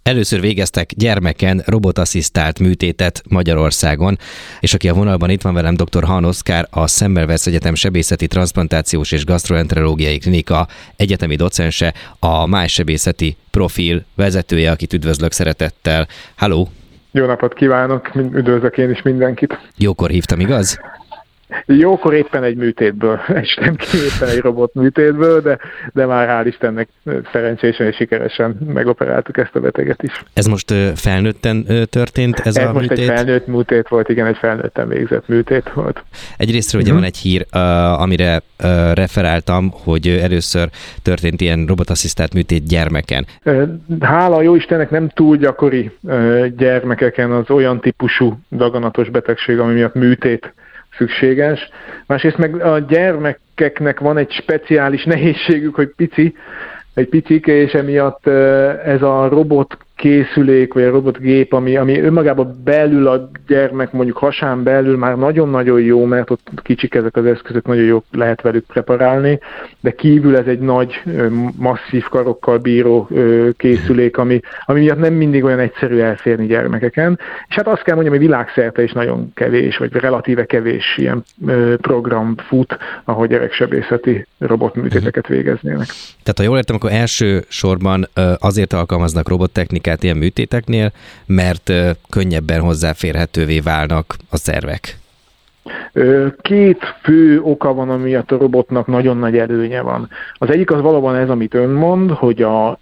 Először végeztek gyermeken robotasszisztált műtétet Magyarországon, és aki a vonalban itt van velem, dr. Hahn Oszkár, a Semmelweis Egyetem Sebészeti Transzplantációs és Gastroenterológiai Klinika egyetemi docense, a májsebészeti profil vezetője, akit üdvözlök szeretettel. Halló! Jó napot kívánok, üdvözlök én is mindenkit. Jókor hívtam, igaz? Jókor éppen egy műtétből, estem ki éppen egy robot műtétből, de már hál' Istennek szerencsésen és sikeresen megoperáltuk ezt a beteget is. Ez most felnőtten történt ez a most műtét? Egy felnőtt műtét volt, igen, egy felnőtten végzett műtét volt. Egyrésztről ugye van egy hír, amire referáltam, hogy először történt ilyen robotasszisztált műtét gyermeken. Hála jó Istennek nem túl gyakori gyermekeken az olyan típusú daganatos betegség, ami miatt műtét szükséges. Másrészt meg a gyermekeknek van egy speciális nehézségük, hogy egy picike, és emiatt ez a robotkészülék, vagy a robotgép, ami önmagában belül a gyermek, mondjuk hasán belül már nagyon-nagyon jó, mert ott kicsik ezek az eszközök, nagyon jó lehet velük preparálni, de kívül ez egy nagy, masszív karokkal bíró készülék, ami miatt nem mindig olyan egyszerű elférni gyermekeken. És hát azt kell mondjam, hogy világszerte is nagyon kevés, vagy relatíve kevés ilyen program fut, ahol gyereksebészeti robotműtéteket végeznének. Tehát ha jól értem, akkor első sorban azért alkalmaznak robottechnikát ilyen műtéteknél, mert könnyebben hozzáférhetővé válnak a szervek. Két fő oka van, amiatt a robotnak nagyon nagy előnye van. Az egyik az valóban ez, amit ön mond, hogy a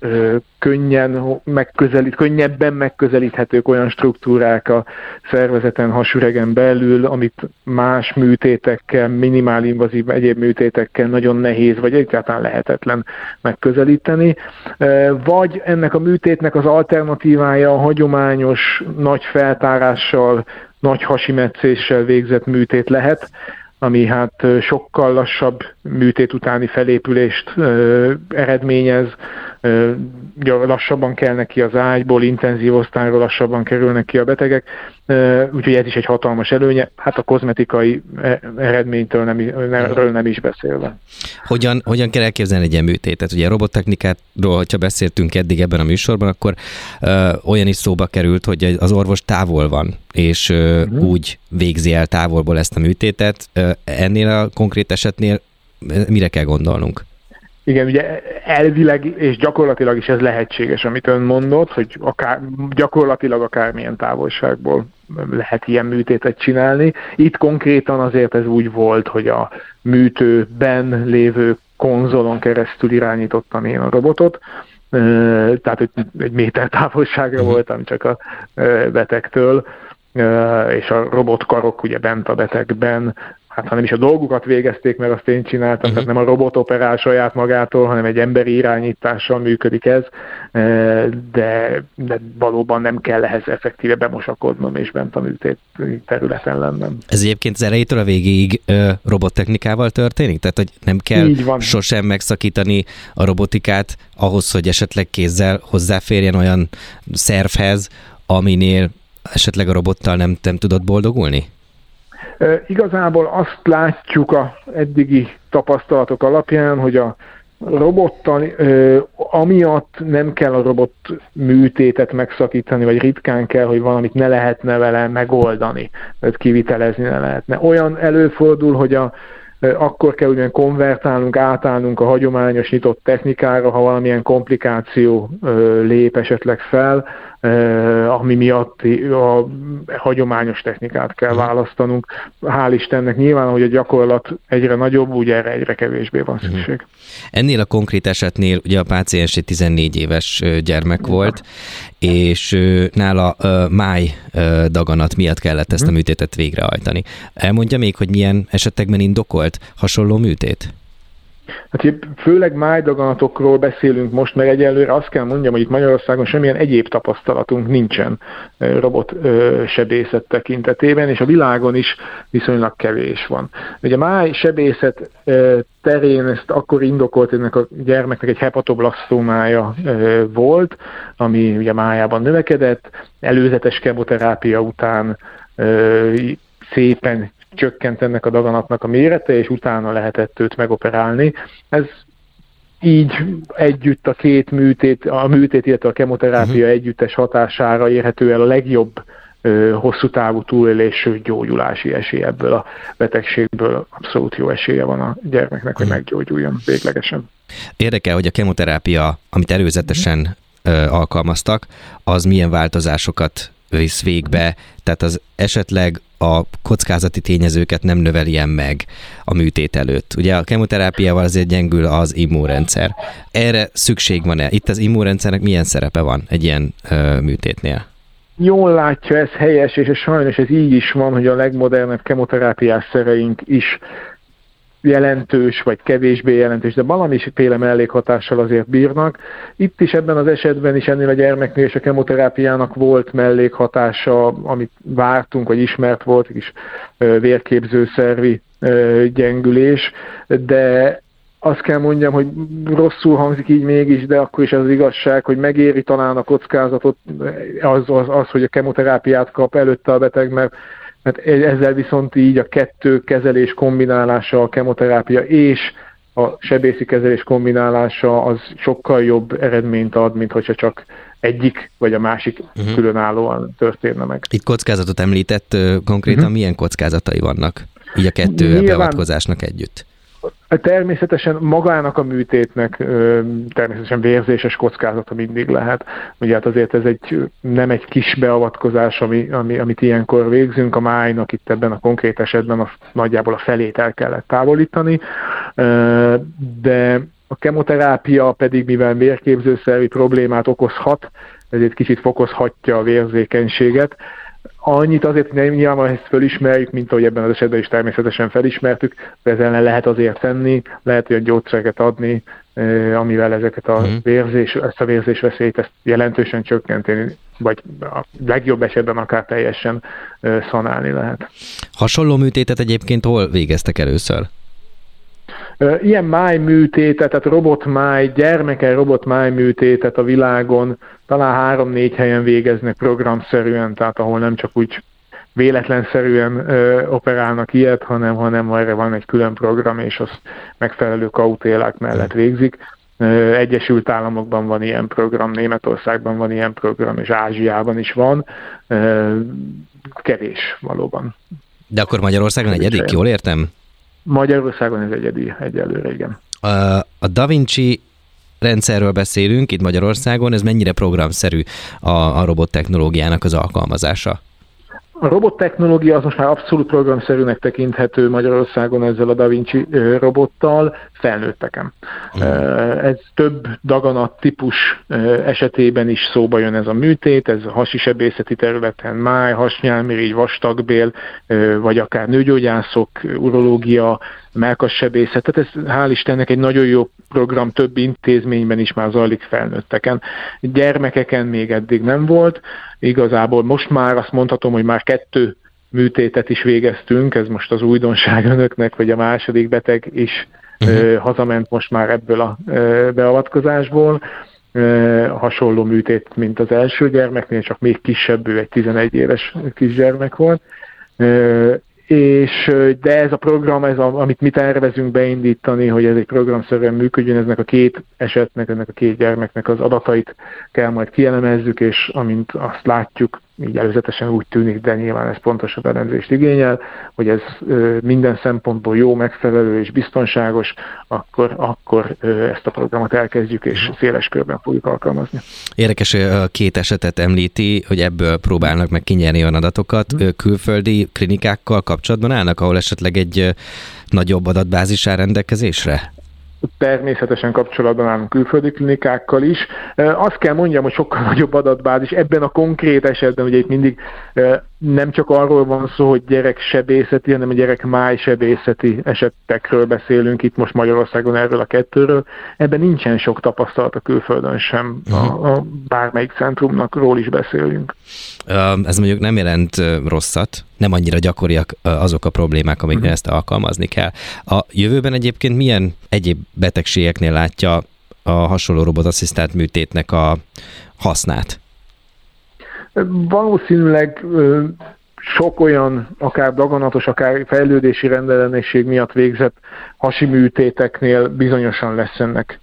könnyebben megközelíthetők olyan struktúrák a szervezeten, hasüregen belül, amit más műtétekkel, minimál-invazív egyéb műtétekkel nagyon nehéz, vagy egyáltalán lehetetlen megközelíteni. Vagy ennek a műtétnek az alternatívája a hagyományos nagy feltárással, nagy hasimetszéssel végzett műtét lehet, ami hát sokkal lassabb műtét utáni felépülést eredményez, lassabban kelnek ki az ágyból, intenzív osztályról lassabban kerülnek ki a betegek, úgyhogy ez is egy hatalmas előnye, hát a kozmetikai eredménytől nem is beszélve. Hogyan kell elképzelni egy ilyen műtétet? Ugye a robottechnikáról, hogyha beszéltünk eddig ebben a műsorban, akkor olyan is szóba került, hogy az orvos távol van, és úgy végzi el távolból ezt a műtétet. Ennél a konkrét esetnél mire kell gondolnunk? Igen, ugye elvileg és gyakorlatilag is ez lehetséges, amit ön mondott, hogy gyakorlatilag akármilyen távolságból lehet ilyen műtétet csinálni. Itt konkrétan azért ez úgy volt, hogy a műtőben lévő konzolon keresztül irányítottam én a robotot, tehát egy méter távolságra voltam csak a betegtől, és a robotkarok ugye bent a betegben, hát ha nem is a dolgukat végezték, mert azt én csináltam, tehát nem a robot operál saját magától, hanem egy emberi irányítással működik ez, de valóban nem kell ehhez effektíve bemosakodnom és bent a műtét területen lennem. Ez egyébként az elejétől a végéig robottechnikával történik? Tehát, hogy nem kell sosem megszakítani a robotikát ahhoz, hogy esetleg kézzel hozzáférjen olyan szervhez, aminél esetleg a robottal nem tudod boldogulni? Igazából azt látjuk az eddigi tapasztalatok alapján, hogy a robottal amiatt nem kell a robot műtétet megszakítani, vagy ritkán kell, hogy valamit ne lehetne vele megoldani, vagy kivitelezni ne lehetne. Olyan előfordul, hogy akkor kell ugyan konvertálnunk, átállnunk a hagyományos nyitott technikára, ha valamilyen komplikáció lép esetleg fel, ami miatt a hagyományos technikát kell választanunk. Hál' Istennek nyilván, hogy a gyakorlat egyre nagyobb, úgy erre egyre kevésbé van szükség. Ennél a konkrét esetnél ugye a páciens egy 14 éves gyermek volt, és nála máj daganat miatt kellett ezt a műtétet végrehajtani. Elmondja még, hogy milyen esetekben indokolt hasonló műtét? Hát főleg májdaganatokról beszélünk most, meg egyelőre azt kell mondjam, hogy itt Magyarországon semmilyen egyéb tapasztalatunk nincsen robotsebészet tekintetében, és a világon is viszonylag kevés van. Ugye a májsebészet terén ezt akkor indokolt, ennek a gyermeknek egy hepatoblasztómája volt, ami ugye májában növekedett, előzetes kemoterápia után szépen csökkent ennek a daganatnak a mérete, és utána lehetett őt megoperálni. Ez így együtt a két műtét, illetve a kemoterápia együttes hatására érhető el a legjobb hosszú távú túlélésű gyógyulási esély ebből a betegségből. Abszolút jó esélye van a gyermeknek, hogy meggyógyuljon véglegesen. Érdekel, hogy a kemoterápia, amit előzetesen alkalmaztak, az milyen változásokat visz végbe, tehát az esetleg a kockázati tényezőket nem növeli meg a műtét előtt. Ugye a kemoterápiával azért gyengül az immunrendszer. Erre szükség van-e? Itt az immunrendszernek milyen szerepe van egy ilyen műtétnél? Jól látja, ez helyes, és sajnos ez így is van, hogy a legmodernebb kemoterápiás szereink is jelentős, vagy kevésbé jelentős, de valamiféle mellékhatással azért bírnak. Itt is ebben az esetben is ennél a gyermeknél és a kemoterápiának volt mellékhatása, amit vártunk, vagy ismert volt, is vérképzőszervi gyengülés, de azt kell mondjam, hogy rosszul hangzik így mégis, de akkor is az igazság, hogy megéri talán a kockázatot az, hogy a kemoterápiát kap előtte a beteg, mert ezzel viszont így a kettő kezelés kombinálása, a kemoterápia és a sebészi kezelés kombinálása az sokkal jobb eredményt ad, mint hogyha csak egyik vagy a másik különállóan történne meg. Itt kockázatot említett, konkrétan milyen kockázatai vannak így a kettő beavatkozásnak együtt? Természetesen magának a műtétnek természetesen vérzéses kockázata mindig lehet. Ugye hát azért ez nem egy kis beavatkozás, amit ilyenkor végzünk. A májnak itt ebben a konkrét esetben nagyjából a felét el kellett távolítani, de a kemoterápia pedig, mivel vérképzőszervi problémát okozhat, ezért kicsit fokozhatja a vérzékenységet. Annyit azért, hogy nyilván ezt fölismerjük, mint ahogy ebben az esetben is természetesen felismertük, de ez ellen lehet azért tenni, lehet olyan gyógyszereket adni, amivel ezeket ezt a vérzésveszélyt ezt jelentősen csökkenteni, vagy a legjobb esetben akár teljesen szanálni lehet. Hasonló műtétet egyébként hol végeztek először? Ilyen májműtétet, tehát robotmáj, gyermeken robotmáj műtétet a világon talán 3-4 helyen végeznek programszerűen, tehát ahol nem csak úgy véletlenszerűen operálnak ilyet, hanem erre van egy külön program, és azt megfelelő kautélák mellett végzik. Egyesült Államokban van ilyen program, Németországban van ilyen program, és Ázsiában is van. Kevés valóban. De akkor Magyarországon egyedik, jól értem? Magyarországon ez egyedi egyelőre, igen. A Da Vinci rendszerről beszélünk itt Magyarországon, ez mennyire programszerű a robottechnológiának az alkalmazása? A robottechnológia az most már abszolút programszerűnek tekinthető Magyarországon ezzel a Da Vinci robottal felnőtteken. Ez több daganat típus esetében is szóba jön ez a műtét, ez a hasi sebészeti területen máj, hasnyálmirigy, vastagbél, vagy akár nőgyógyászok, urológia, mellkassebészet. Tehát ez hál' Istennek egy nagyon jó program, több intézményben is már zajlik felnőtteken. Gyermekeken még eddig nem volt. Igazából most már azt mondhatom, hogy már 2 műtétet is végeztünk, ez most az újdonság önöknek, hogy a második beteg is hazament most már ebből a beavatkozásból. Hasonló műtét, mint az első gyermeknél, csak még kisebb, ő egy 11 éves kisgyermek volt. De ez a program, amit mi tervezünk beindítani, hogy ez egy programszerűen működjön, ennek a 2 esetnek, ennek a 2 gyermeknek az adatait kell majd kielemezzük, és amint azt látjuk, így előzetesen úgy tűnik, de nyilván ez pontosabb elemzést igényel, hogy ez minden szempontból jó, megfelelő és biztonságos, akkor ezt a programot elkezdjük, és széles körben fogjuk alkalmazni. Érdekes, hogy a 2 esetet említi, hogy ebből próbálnak meg kinyerni olyan adatokat. Külföldi klinikákkal kapcsolatban állnak, ahol esetleg egy nagyobb adatbázis áll rendelkezésre? Természetesen kapcsolatban állunk külföldi klinikákkal is. Azt kell mondjam, hogy sokkal nagyobb adatbázis. Ebben a konkrét esetben ugye itt mindig nem csak arról van szó, hogy gyereksebészeti, hanem a gyerekmájsebészeti esetekről beszélünk itt most Magyarországon erről a 2-ről. Ebben nincsen sok tapasztalat a külföldön sem, a bármelyik centrumnakról is beszélünk. Ez mondjuk nem jelent rosszat, nem annyira gyakoriak azok a problémák, amiknél ezt alkalmazni kell. A jövőben egyébként milyen egyéb betegségeknél látja a hasonló robotasszisztált műtétnek a hasznát? Valószínűleg sok olyan, akár daganatos, akár fejlődési rendellenesség miatt végzett hasi műtéteknél bizonyosan lesz ennek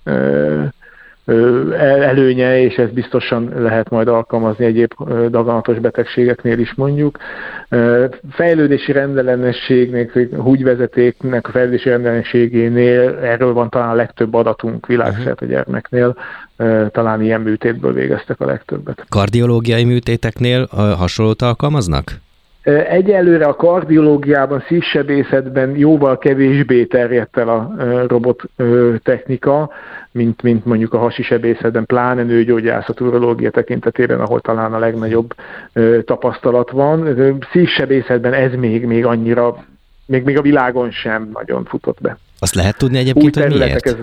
előnye, és ez biztosan lehet majd alkalmazni egyéb daganatos betegségeknél is mondjuk. Fejlődési rendellenességnek, húgyvezetéknek a fejlődési rendellenességénél erről van talán a legtöbb adatunk világszerte a gyermeknél, talán ilyen műtétből végeztek a legtöbbet. Kardiológiai műtéteknél hasonlót alkalmaznak? Egyelőre a kardiológiában, szívsebészetben jóval kevésbé terjedt el a robot technika, mint mondjuk a hasi sebészetben, pláne nőgyógyászat, urológia tekintetében, ahol talán a legnagyobb tapasztalat van. Szívsebészetben ez még annyira, még a világon sem nagyon futott be. Azt lehet tudni egyébként, hogy miért?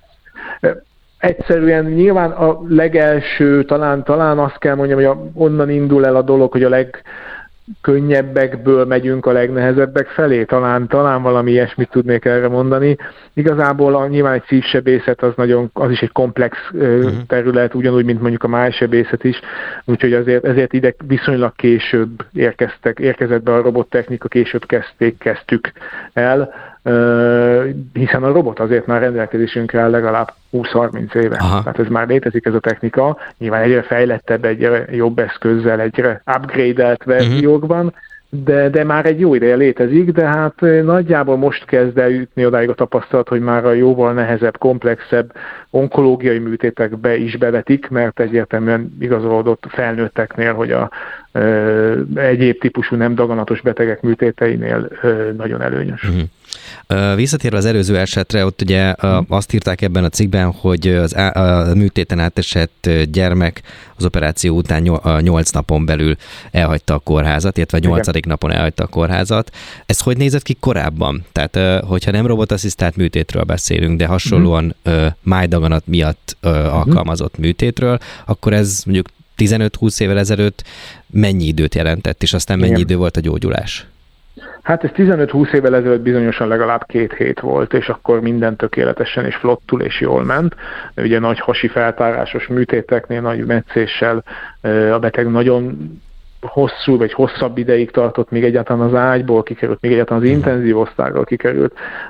Egyszerűen nyilván a legelső, talán azt kell mondjam, hogy onnan indul el a dolog, hogy a legkönnyebbekből megyünk a legnehezebbek felé. Talán valami ilyesmit tudnék erre mondani. Igazából nyilván egy szívsebészet az is egy komplex terület, ugyanúgy, mint mondjuk a májsebészet is, úgyhogy ezért ide viszonylag később érkezett be a robottechnika, később kezdtük el, hiszen a robot azért már rendelkezésünkre áll legalább 20-30 éve. Aha. Tehát ez már létezik ez a technika, nyilván egyre fejlettebb, egyre jobb eszközzel, egyre upgrade-elt verziókban, de már egy jó ideje létezik, de hát nagyjából most kezd el jutni odáig a tapasztalat, hogy már a jóval nehezebb, komplexebb onkológiai műtétekbe is bevetik, mert egyértelműen igazolódott felnőtteknél, hogy a egyéb típusú nem daganatos betegek műtéteinél nagyon előnyös. Visszatérve az előző esetre, ott ugye azt írták ebben a cikkben, hogy a műtéten átesett gyermek az operáció után 8 napon belül elhagyta a kórházat, illetve 8. napon elhagyta a kórházat. Ez hogy nézett ki korábban? Tehát, hogyha nem robotasszisztált műtétről beszélünk, de hasonlóan májdaganat miatt alkalmazott műtétről, akkor ez mondjuk 15-20 évvel ezelőtt mennyi időt jelentett, és aztán mennyi idő volt a gyógyulás? Hát ez 15-20 évvel ezelőtt bizonyosan legalább 2 hét volt, és akkor minden tökéletesen és flottul és jól ment. Ugye nagy hasi feltárásos műtéteknél, nagy metszéssel a beteg nagyon hosszú vagy hosszabb ideig tartott, még egyáltalán az ágyból kikerült, még egyáltalán az intenzív osztályról kikerült,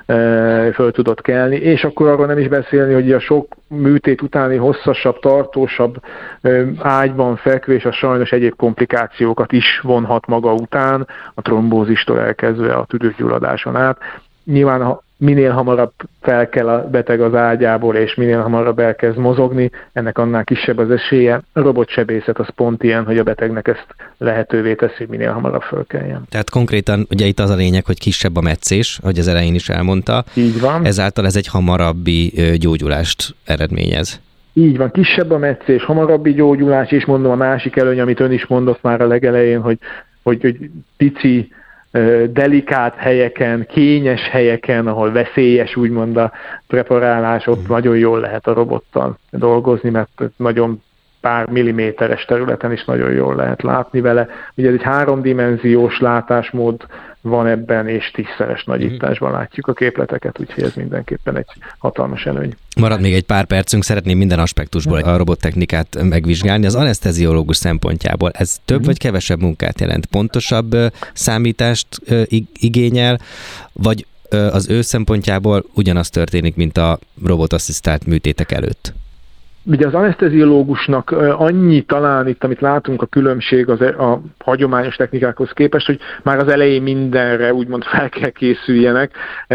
föl tudott kelni, és akkor arról nem is beszélni, hogy a sok műtét utáni hosszasabb, tartósabb ágyban fekvés a sajnos egyéb komplikációkat is vonhat maga után, a trombózistól elkezdve a tüdőgyulladáson át. Nyilván minél hamarabb felkel a beteg az ágyából, és minél hamarabb elkezd mozogni, ennek annál kisebb az esélye. A robotsebészet az pont ilyen, hogy a betegnek ezt lehetővé teszi, hogy minél hamarabb fölkeljen. Tehát konkrétan ugye itt az a lényeg, hogy kisebb a metszés, ahogy az elején is elmondta. Így van. Ezáltal ez egy hamarabbi gyógyulást eredményez. Így van, kisebb a metszés, hamarabbi gyógyulás, és mondom a másik előny, amit ön is mondott már a legelején, hogy pici, delikát helyeken, kényes helyeken, ahol veszélyes úgymond a preparálás, ott nagyon jól lehet a robottal dolgozni, mert nagyon pár milliméteres területen is nagyon jól lehet látni vele. Ugye ez egy 3-dimenziós látásmód van ebben, és 10-szeres nagyításban látjuk a képleteket, úgyhogy ez mindenképpen egy hatalmas előny. Marad még egy pár percünk, szeretném minden aspektusból a robottechnikát megvizsgálni. Az aneszteziológus szempontjából ez több vagy kevesebb munkát jelent? Pontosabb számítást igényel, vagy az ő szempontjából ugyanaz történik, mint a robotasszisztált műtétek előtt? Ugye az aneszteziológusnak annyi talán itt, amit látunk, a különbség a hagyományos technikákhoz képest, hogy már az elején mindenre úgymond fel kell készüljenek,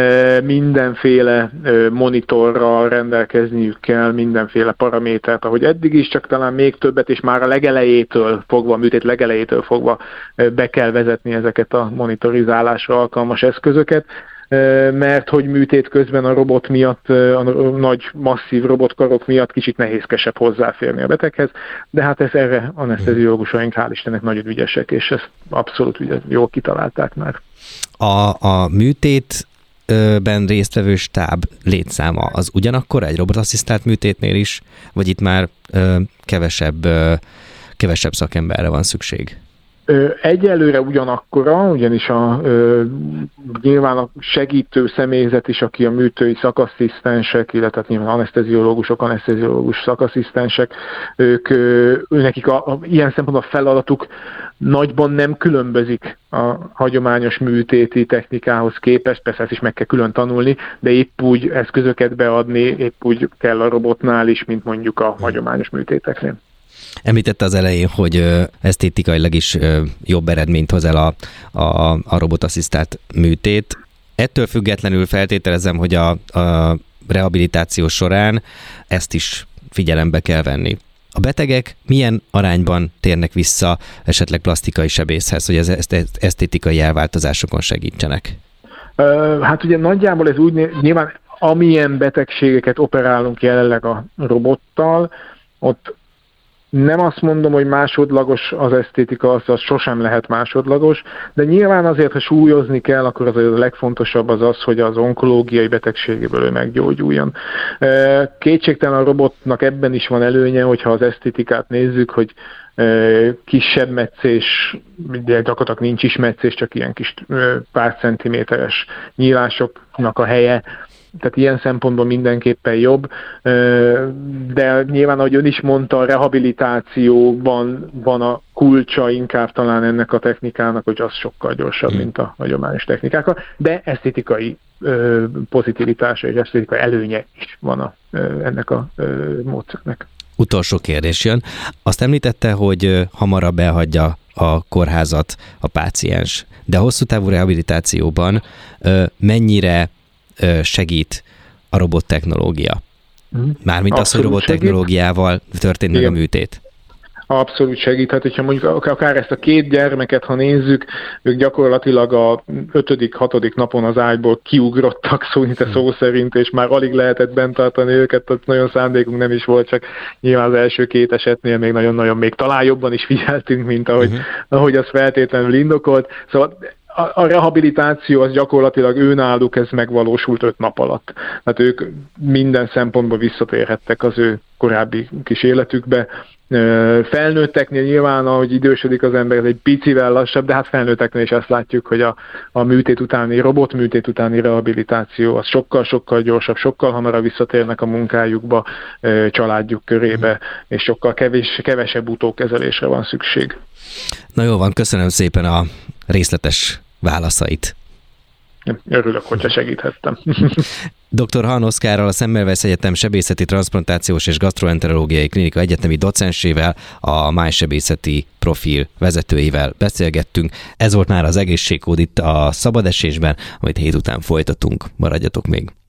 mindenféle monitorral rendelkezniük kell, mindenféle paramétert, ahogy eddig is, csak talán még többet, és már a legelejétől fogva, a műtét legelejétől fogva be kell vezetni ezeket a monitorizálásra alkalmas eszközöket, mert hogy műtét közben a robot miatt, a nagy masszív robotkarok miatt kicsit nehézkesebb hozzáférni a beteghez, de hát erre aneszteziológusaink hál' Istennek nagyon ügyesek, és ezt abszolút jól kitalálták már. A műtétben résztvevő stáb létszáma az ugyanakkor egy robotasszisztált műtétnél is, vagy itt már kevesebb szakemberre van szükség? Egyelőre ugyanakkora, ugyanis nyilván a segítő személyzet is, aki a műtői szakasszisztensek, illetve nyilván aneszteziológus szakasszisztensek, nekik ilyen szempontból a feladatuk nagyban nem különbözik a hagyományos műtéti technikához képest, persze ezt is meg kell külön tanulni, de épp úgy eszközöket beadni, épp úgy kell a robotnál is, mint mondjuk a hagyományos műtéteknél. Említette az elején, hogy esztétikailag is jobb eredményt hoz el a robotasszisztált műtét. Ettől függetlenül feltételezem, hogy a rehabilitáció során ezt is figyelembe kell venni. A betegek milyen arányban térnek vissza esetleg plastikai sebészhez, hogy az esztétikai elváltozásokon segítsenek? Hát ugye nagyjából ez úgy, nyilván amilyen betegségeket operálunk jelenleg a robottal, ott nem azt mondom, hogy másodlagos az esztétika, az sosem lehet másodlagos, de nyilván azért, ha súlyozni kell, akkor az a legfontosabb az, hogy az onkológiai betegségéből ő meggyógyuljon. Kétségtelen a robotnak ebben is van előnye, hogyha az esztétikát nézzük, hogy kisebb metszés, gyakorlatilag nincs is metszés, csak ilyen kis pár centiméteres nyílásoknak a helye, tehát ilyen szempontból mindenképpen jobb, de nyilván, ahogy ön is mondta, a rehabilitációban van a kulcsa inkább talán ennek a technikának, hogy az sokkal gyorsabb, mint a hagyományos technikákkal, de esztétikai pozitivitása és esztétikai előnye is van ennek a módszernek. Utolsó kérdés jön. Azt említette, hogy hamarabb elhagyja a kórházat a páciens, de a hosszú távú rehabilitációban mennyire segít a robottechnológia? Mármint az, hogy robottechnológiával történik a műtét. Abszolút segít. Hát, hogyha mondjuk akár ezt a két gyermeket, ha nézzük, ők gyakorlatilag a 5.-6. napon az ágyból kiugrottak szó szerint, és már alig lehetett bent tartani őket, tehát nagyon szándékunk nem is volt, csak nyilván az első két esetnél még nagyon-nagyon még talán jobban is figyeltünk, mint ahogy az feltétlenül indokolt. Szóval a rehabilitáció az gyakorlatilag őnáluk, ez megvalósult 5 nap alatt. Hát ők minden szempontból visszatérhettek az ő korábbi kis életükbe. Felnőtteknél nyilván, ahogy idősödik az ember, ez egy picivel lassabb, de hát felnőtteknél is ezt látjuk, hogy a robotműtét utáni rehabilitáció az sokkal-sokkal gyorsabb, sokkal hamarabb visszatérnek a munkájukba, családjuk körébe, és sokkal kevesebb utókezelésre van szükség. Na jó van, köszönöm szépen a részletes válaszait. Örülök, hogyha segíthettem. Dr. Hahn Oszkárral, a Semmelweis Egyetem sebészeti, transzplantációs és gasztroenterológiai klinika egyetemi docensével, a májsebészeti profil vezetőivel beszélgettünk. Ez volt már az Egészségkód itt a Szabad Esésben, amit hét után folytatunk. Maradjatok még!